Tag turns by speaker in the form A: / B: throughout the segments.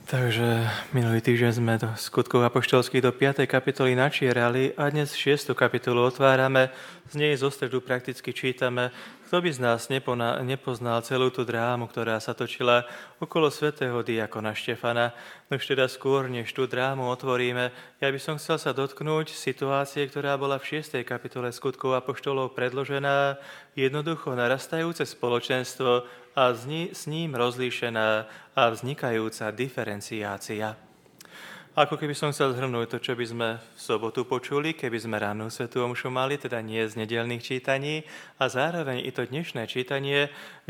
A: Takže minulý týždeň sme do skutkov apoštolských do 5. kapitoly načierali a dnes 6. kapitolu otvárame. Z nej zo stredu prakticky čítame, kto by z nás nepoznal celú tú drámu, ktorá sa točila okolo svätého diakona Štefana. No už teda skôr, než tú drámu otvoríme, ja by som chcel sa dotknúť situácie, ktorá bola v 6. kapitole skutkov apoštolov predložená, jednoducho narastajúce spoločenstvo a s ním rozlíšená a vznikajúca diferenciácia. Ako keby som chcel zhrnúť to, čo by sme v sobotu počuli, keby sme rannú svätú omšu mali, teda nie z nedeľných čítaní, a zároveň i to dnešné čítanie,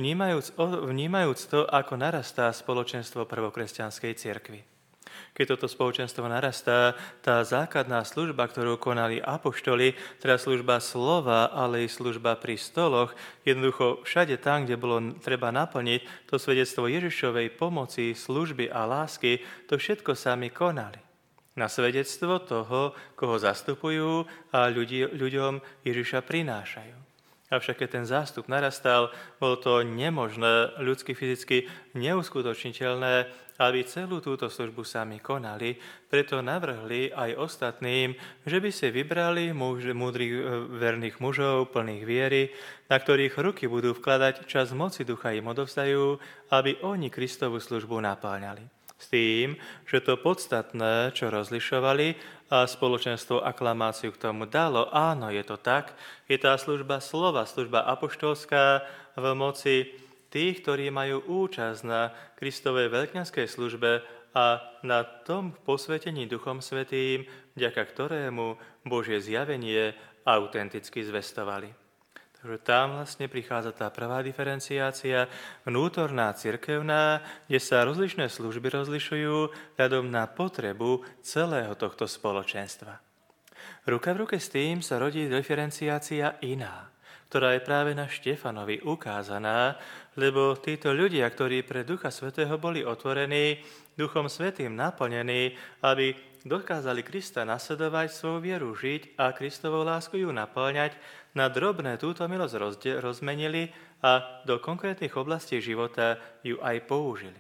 A: vnímajúc to, ako narastá spoločenstvo prvokresťanskej cirkvi. Keď toto spoločenstvo narastá, tá základná služba, ktorú konali apoštoli, teda služba slova, ale i služba pri stoloch, jednoducho všade tam, kde bolo treba naplniť to svedectvo Ježišovej pomoci, služby a lásky, to všetko sami konali. Na svedectvo toho, koho zastupujú a ľuďom Ježiša prinášajú. Avšak keď ten zástup narastal, bolo to nemožné, ľudsky, fyzicky neuskutočniteľné, aby celú túto službu sami konali, preto navrhli aj ostatným, že by si vybrali múdrych verných mužov, plných viery, na ktorých ruky budú vkladať čas moci ducha im odovzdajú, aby oni Kristovu službu napáľali. S tým, že to podstatné, čo rozlišovali, a spoločenstvo aklamáciu k tomu dalo, áno, je to tak, je tá služba slova, služba apoštolská v moci tých, ktorí majú účasť na Kristovej veľkňazskej službe a na tom posvetení Duchom Svätým, vďaka ktorému Božie zjavenie autenticky zvestovali. Takže tam vlastne prichádza tá prvá diferenciácia, vnútorná, cirkevná, kde sa rozličné služby rozlišujú ľadom na potrebu celého tohto spoločenstva. Ruka v ruke s tým sa rodí diferenciácia iná, ktorá je práve na Štefanovi ukázaná, lebo títo ľudia, ktorí pre Ducha Svätého boli otvorení, Duchom Svätým naplnení, aby dokázali Krista nasledovať, svoju vieru žiť a Kristovou lásku ju naplňať, na drobné túto milosť rozmenili a do konkrétnych oblastí života ju aj použili.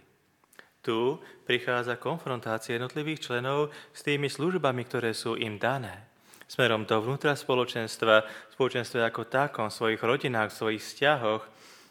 A: Tu prichádza konfrontácia jednotlivých členov s tými službami, ktoré sú im dané. Smerom dovnútra spoločenstva ako takom, v svojich rodinách, v svojich vzťahoch,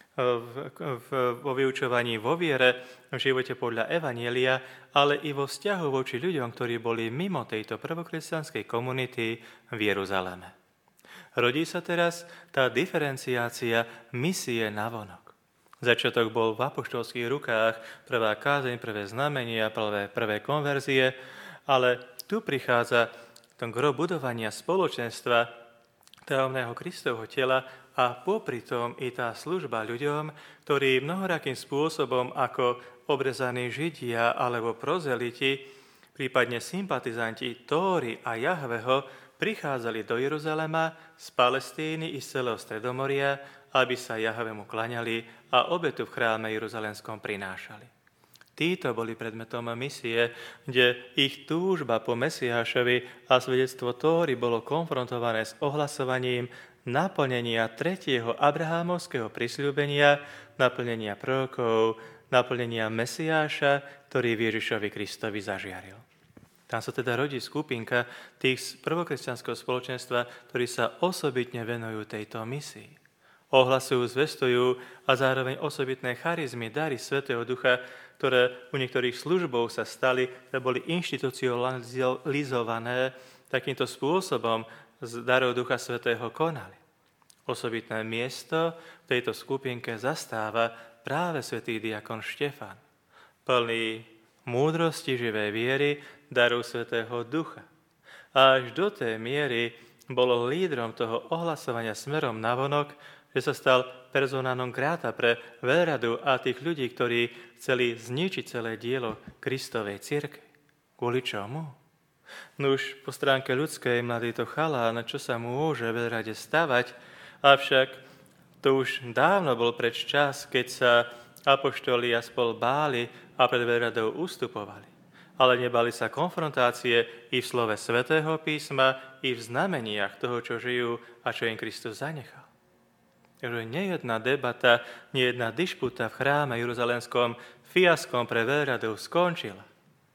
A: vo vyučovaní vo viere, v živote podľa Evanjelia, ale i vo vzťahu voči ľuďom, ktorí boli mimo tejto prvokresťanskej komunity v Jeruzaleme. Rodí sa teraz tá diferenciácia misie navonok. Začiatok bol v apoštolských rukách, prvá kázeň, prvé znamenia, prvé konverzie, ale tu prichádza to gro budovania spoločenstva tajomného Kristovho tela a popri tom i tá služba ľuďom, ktorí mnohorakým spôsobom ako obrezaní Židia alebo prozeliti, prípadne sympatizanti Tóry a Jahveho, prichádzali do Jeruzalema, z Palestíny i z celého Stredomoria, aby sa Jahvemu klaňali a obetu v chráme jeruzalemskom prinášali. Títo boli predmetom misie, kde ich túžba po Mesiášovi a svedectvo Tóry bolo konfrontované s ohlasovaním naplnenia 3. abrahámovského prisľúbenia, naplnenia prorokov, naplnenia Mesiáša, ktorý v Ježišovi Kristovi zažiaril. Tam sa teda rodí skupinka tých z prvokresťanského spoločenstva, ktorí sa osobitne venujú tejto misii. Ohlasujú, zvestujú a zároveň osobitné charizmy, dary Svätého Ducha, ktoré u niektorých službov sa stali, ktoré boli inštitucionalizované, takýmto spôsobom z darov Ducha Svätého konali. Osobitné miesto v tejto skupinke zastáva práve svätý diakon Štefan, plný múdrosti, živej viery, darov Svätého Ducha. A až do tej miery bolo lídrom toho ohlasovania smerom navonok, že sa stal persona non grata pre veľradu a tých ľudí, ktorí chceli zničiť celé dielo Kristovej cirkvi. Kvôli čomu? Nuž po stránke ľudskej mladý to chalán, čo sa mu môže veľrade stavať, avšak to už dávno bol preč čas, keď sa apoštoli a spol báli a pred veľradou ustupovali. Ale nebali sa konfrontácie i v slove Svätého písma, i v znameniach toho, čo žijú a čo im Kristus zanechal. Takže nejedná debata, nejedná dišputa v chráme jeruzalemskom fiaskom pre veľradov skončila.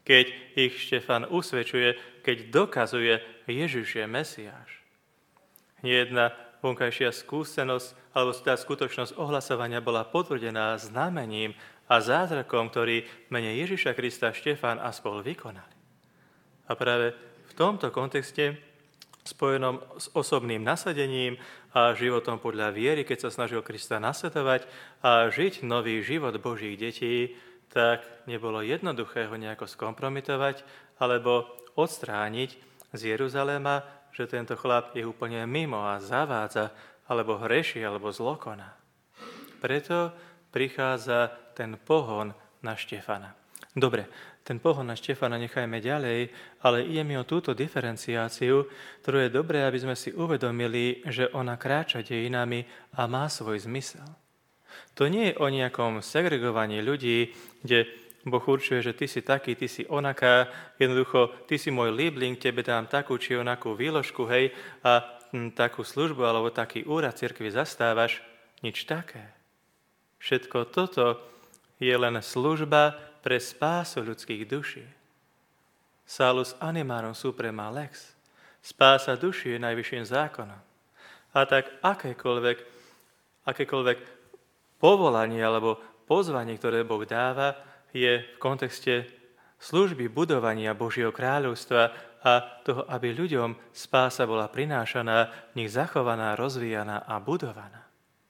A: keď ich Štefan usvedčuje, keď dokazuje, Ježiš je Mesiáš. Nie jedna vonkajšia skúsenosť alebo tá skutočnosť ohlasovania bola potvrdená znamením a zázrakom, ktorý v mene Ježiša Krista Štefan a spol vykonali. A práve v tomto kontexte, spojenom s osobným nasadením a životom podľa viery, keď sa snažil Krista nasledovať a žiť nový život Božích detí, tak nebolo jednoduché ho nejako skompromitovať alebo odstrániť z Jeruzaléma, že tento chlap je úplne mimo a zavádza, alebo hreší, alebo zlokoná. Preto prichádza ten pohon na Štefana. Dobre, ten pohon na Štefana nechajme ďalej, ale ide mi o túto diferenciáciu, ktorú je dobré, aby sme si uvedomili, že ona kráča dejinami a má svoj zmysel. To nie je o nejakom segregovaní ľudí, kde Boh určuje, že ty si taký, ty si onaká, jednoducho, ty si môj líbling, tebe dám takú či onakú výložku, hej, a takú službu alebo taký úrad cirkvi zastávaš. Nič také. Všetko toto je len služba pre spásu ľudských duší. Salus animarum suprema lex. Spása duší je najvyšším zákonom. A tak akékoľvek povolanie alebo pozvanie, ktoré Boh dáva, je v kontexte služby budovania Božieho kráľovstva a toho, aby ľuďom spása bola prinášaná, nech zachovaná, rozvíjaná a budovaná.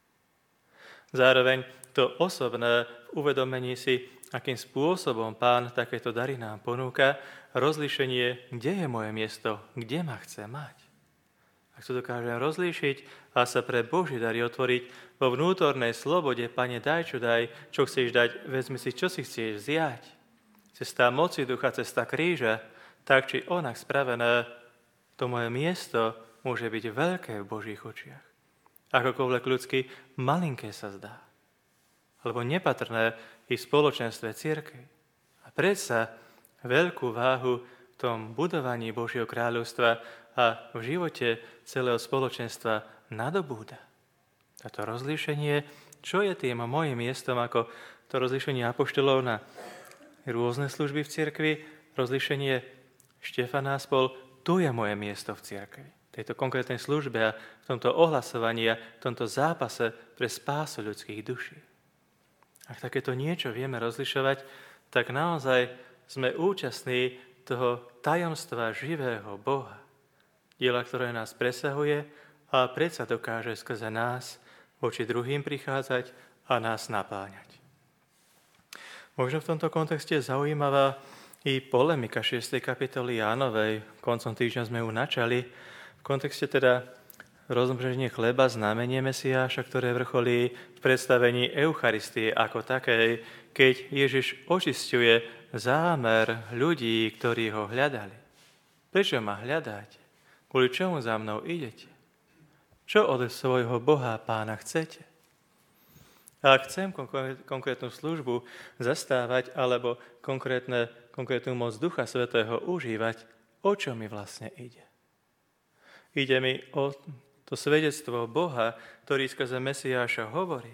A: Zároveň to osobné v uvedomení si, akým spôsobom Pán takéto dary nám ponúka, rozlíšenie, kde je moje miesto, kde ma chce mať. Ak to dokážem rozlíšiť a sa pre Boží dary otvoriť vo vnútornej slobode, Pane, daj, čo chceš dať, vezmi si, čo si chceš vziať. Cesta moci ducha, cesta kríža, tak či onak spravené, to moje miesto môže byť veľké v Božích očiach. Akokoľvek ľudsky malinké sa zdá, alebo nepatrné i v spoločenstve cirkvi. A predsa veľkú váhu v tom budovaní Božieho kráľovstva a v živote celého spoločenstva nadobúda. Toto rozlíšenie, čo je tým mojím miestom, ako to rozlíšenie apoštolov na rôzne služby v cirkvi, rozlíšenie Štefana spol, tu je moje miesto v cirkvi. V tejto konkrétnej službe a v tomto ohlasovaní a v tomto zápase pre spásu ľudských duší. Ak takéto niečo vieme rozlišovať, tak naozaj sme účastní toho tajomstva živého Boha. Diela, ktoré nás presahuje a predsa dokáže skrze nás voči druhým prichádzať a nás napáňať. Možno v tomto kontexte zaujímavá i polemika 6. kapitoly Jánovej. Koncom týždňa sme ju načali. V kontexte teda rozmnoženie chleba, znamenie Mesiáša, ktoré vrcholí v predstavení Eucharistie ako takej, keď Ježiš očisťuje zámer ľudí, ktorí ho hľadali. Prečo ma hľadáte? Kvôli čomu za mnou idete? Čo od svojho Boha Pána chcete? A ak chcem konkrétnu službu zastávať alebo konkrétnu moc Ducha Svätého užívať, o čo mi vlastne ide? Ide mi o to svedectvo Boha, ktorý skrze Mesiáša hovorí.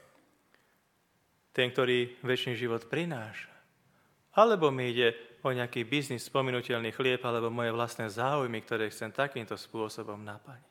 A: Ten, ktorý večný život prináša. Alebo mi ide o nejaký biznis, spomenuteľný chlieb, alebo moje vlastné záujmy, ktoré chcem takýmto spôsobom naplniť.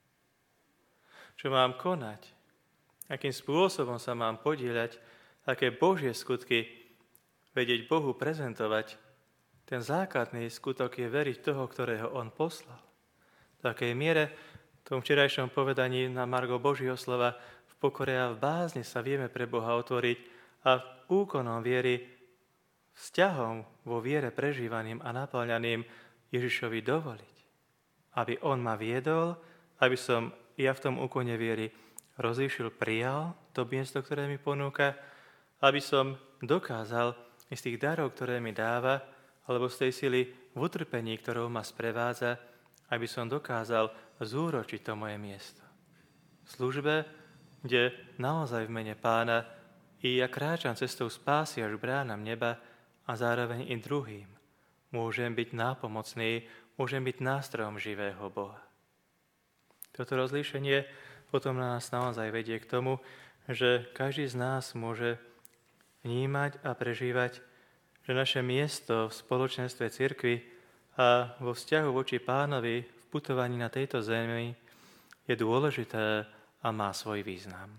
A: Čo mám konať? Akým spôsobom sa mám podieľať? Aké Božie skutky vedieť Bohu prezentovať? Ten základný skutok je veriť toho, ktorého On poslal. V takej miere, v tom včerajšom povedaní na margo Božieho slova, v pokore a v bázni sa vieme pre Boha otvoriť a úkonom viery vzťahom vo viere prežívaným a naplňaným Ježišovi dovoliť. Aby on ma viedol, aby som ja v tom úkone viery rozlíšil, prijal to miesto, ktoré mi ponúka, aby som dokázal z tých darov, ktoré mi dáva, alebo z tej sily v utrpení, ktorou ma sprevádza, aby som dokázal zúročiť to moje miesto. V službe, kde naozaj v mene Pána i ja kráčam cestou spásy až bránam neba, a zároveň i druhým. Môžem byť nápomocný, môžem byť nástrojom živého Boha. Toto rozlíšenie potom nás naozaj vedie k tomu, že každý z nás môže vnímať a prežívať že naše miesto v spoločenstve cirkvi a vo vzťahu voči Pánovi v putovaní na tejto zemi je dôležité a má svoj význam.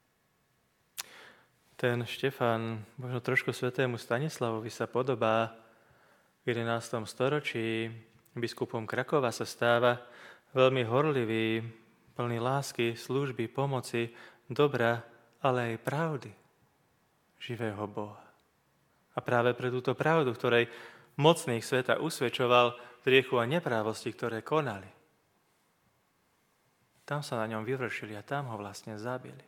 A: Ten Štefan, možno trošku svätému Stanislavovi, sa podobá. V 11. storočí biskupom Krakova sa stáva veľmi horlivý, plný lásky, služby, pomoci, dobra, ale aj pravdy živého Boha. A práve pre túto pravdu, ktorej mocných sveta usvedčoval hriechu a neprávosti, ktoré konali, tam sa na ňom vyvršili a tam ho vlastne zabili.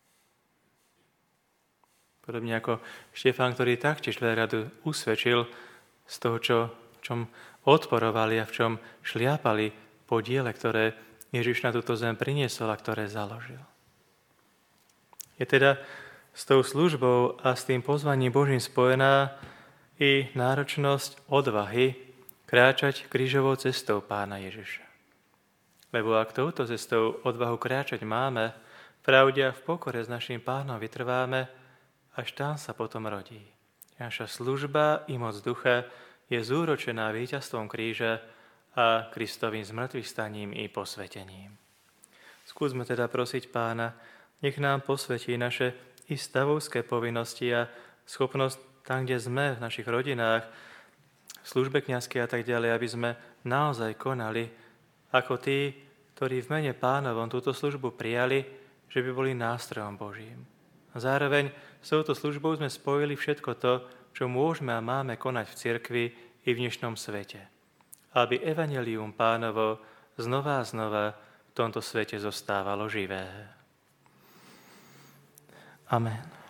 A: Podobne ako Štefán, ktorý taktiež veľradu usvedčil z toho, čom odporovali a v čom šliapali po diele, ktoré Ježiš na túto zem priniesol a ktoré založil. Je teda s tou službou a s tým pozvaním Božím spojená i náročnosť odvahy kráčať krížovou cestou Pána Ježiša. Lebo ak touto cestou odvahu kráčať máme, pravde a v pokore s našim Pánom vytrváme, až tam sa potom rodí. Naša služba i moc ducha je zúročená víťazstvom kríža a Kristovým zmŕtvychvstaním i posvetením. Skúsme teda prosiť Pána, nech nám posvetí naše i stavovské povinnosti a schopnosť tam, kde sme, v našich rodinách, v službe kňazskej a tak ďalej, aby sme naozaj konali ako tí, ktorí v mene Pánovom túto službu prijali, že by boli nástrojom Božím. A zároveň s touto službou sme spojili všetko to, čo môžeme a máme konať v cirkvi i v dnešnom svete. Aby evanjelium Pánovo znova a znova v tomto svete zostávalo živé. Amen.